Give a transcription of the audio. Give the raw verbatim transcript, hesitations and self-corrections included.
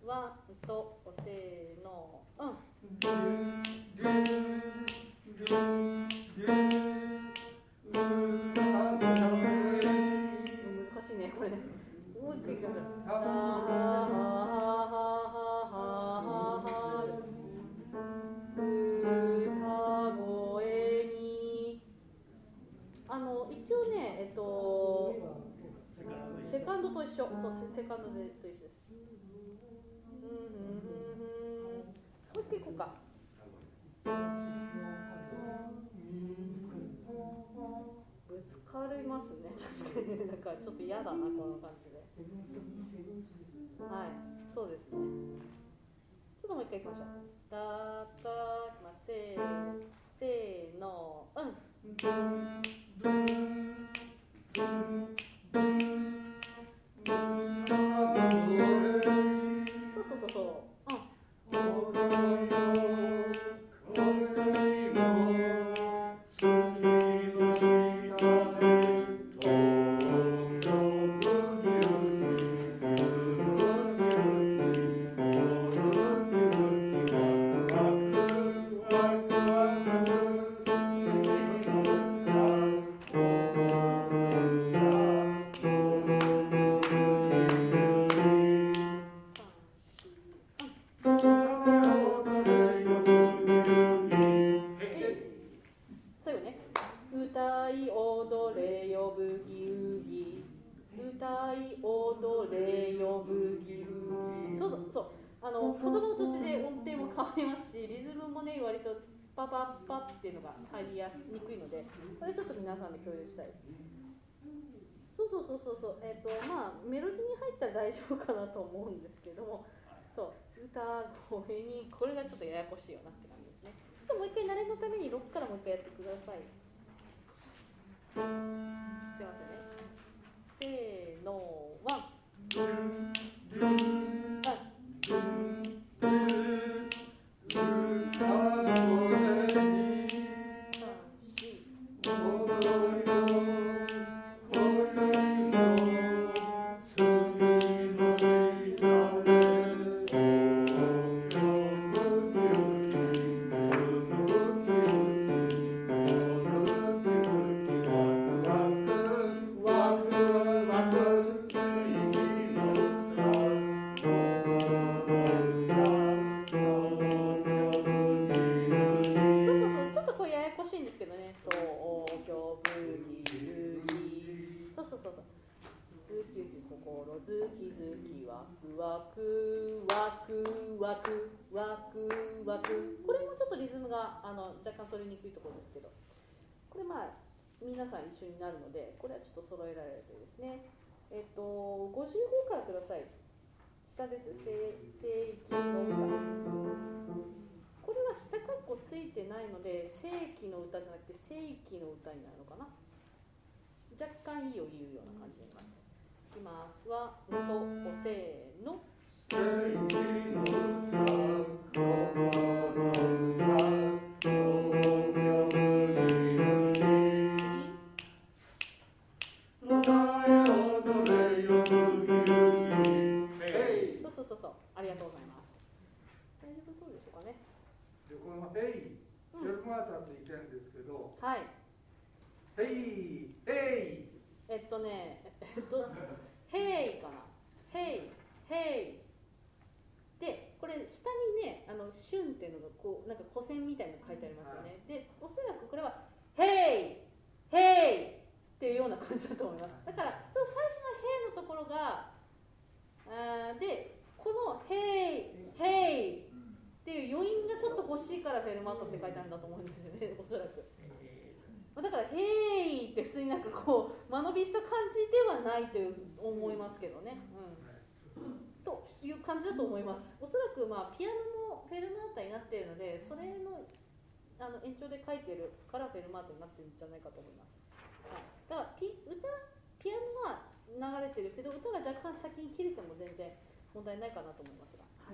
ワンとせーのうん難しいねこれねもう一回いきましょう一応ね、えっと、セカンドと一緒、そうセカンドでと一緒です。うんうんうんうん、もう一回いこうか。ぶつかりますね、確かに、なんかちょっと嫌だな、この感じで。はい、そうですね。ちょっともう一回いきましょう。だーだー、まあ、せー、せーの、うん。そうそうそうそう。うん。パパパっていうのが入りやすにくいので、これちょっと皆さんで共有したい。そうそうそうそうそう、えっとまあメロディーに入ったら大丈夫かなと思うんですけども、そう歌声にこれがちょっとややこしいよなって感じですね。ちょっともう一回慣れのためにろくからもう一回やってください。すいませんね。せーのワン。皆さん一緒になるので、これはちょっと揃えられるとですね。えっと、ごじゅうごからください。下です。聖域の歌。これは下括弧ついてないので、聖域の歌じゃなくて聖域の歌になるのかな。若干意を言うような感じになります。いきます。は、と、せーの。聖域の歌、そうそうそう、ありがとうございます。大丈夫そうでしょうかね。 でこのヘイ、フェルマータついてるんですけど、 はい。 ヘイ、ヘイ。 えっとね、えっと、ヘイかな。ヘイ、ヘイ。で、これ下にね、あのシュンっていうのがこうなんか古線みたいなの書いてありますよね。で、おそらくこれはヘイ、ヘイっていうような感じだと思います。だからちょっと最初のヘイのところが、あで。このヘイ、ヘイっていう余韻がちょっと欲しいからフェルマータって書いてあるんだと思うんですよね、おそらく。だからヘイって普通になんかこう間延びした感じではないという思いますけどね、うん、という感じだと思います。おそらくまあピアノもフェルマータになっているので、それのあの延長で書いてるからフェルマータになってるんじゃないかと思います。はい、だからピ歌ピアノは流れてるけど、歌が若干先に切れても全然問題ないかなと思いますが。